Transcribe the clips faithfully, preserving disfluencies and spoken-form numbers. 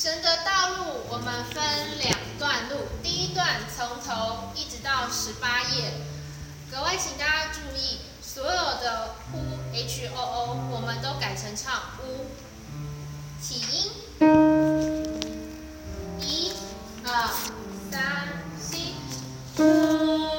神的道路我们分两段路，第一段从头一直到十八页。格外请大家注意，所有的 u h o o 我们都改成唱 u。起音，一、二、三、四。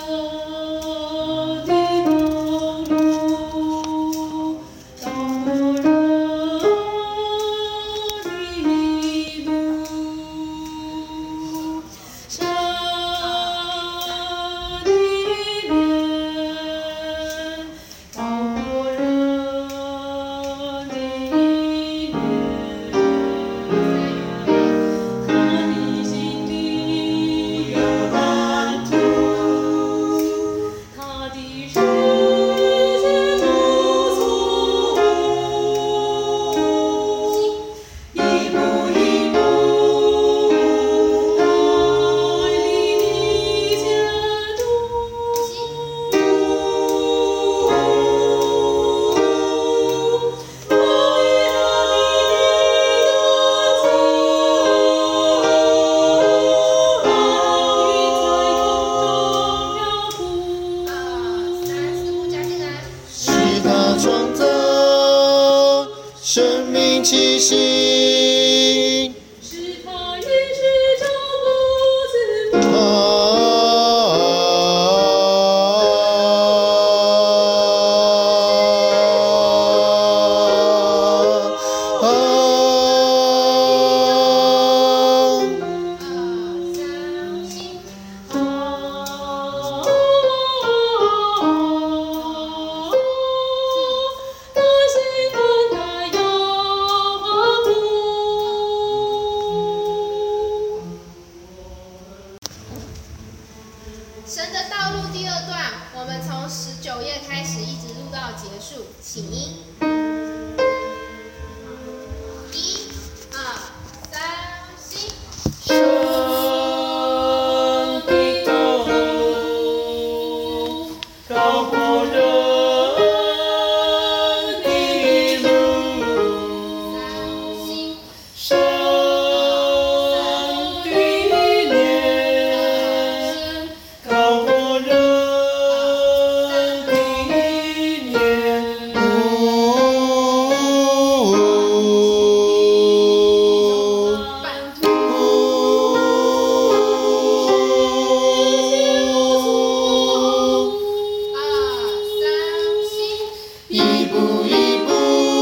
生命气息， 是他一直照顾自己。 神的道路第二段，我们从十九页开始，一直录到结束。起音，一、二、三、四。 生的道路高过人的路，生的年高过人的年。一步一步，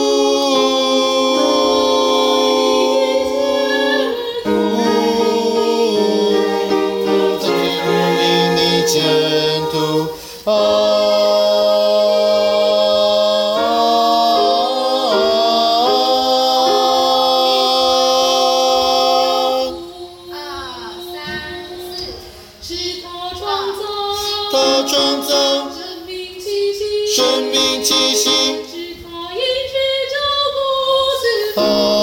在路引你前途啊。他创造生命气息，生命气息， 是他一直照顾自己。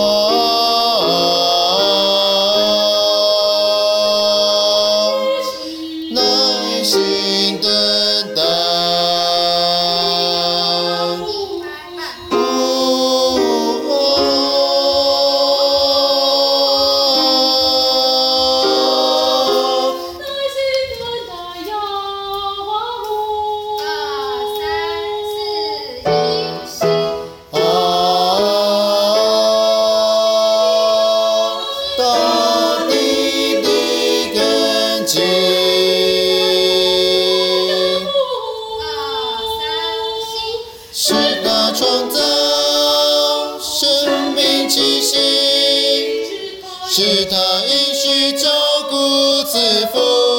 啊，耐心等待。是他创造生命气息，是他应许照顾自负。